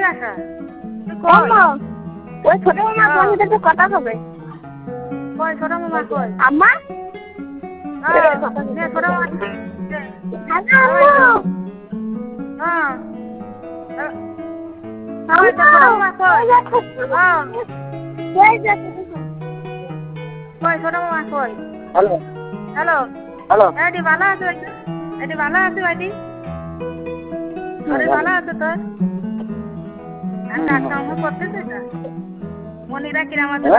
কাকা তুই কই ওই ছোট মামা তোমার সাথে একটু কথা হবে। কই ছোট মামা কই আম্মা নে ছোট মামা হ্যালো হ্যাঁ কই ছোট মামা কই হ্যাঁ কই ছোট মামা কই হ্যালো হ্যালো হ্যালো এডি ভালো আছে এডি ভালো আছে ভাইটি আরে ভালো আছে তো আমি কাজ কাম করতেছি না মনিরা কিরাম আছে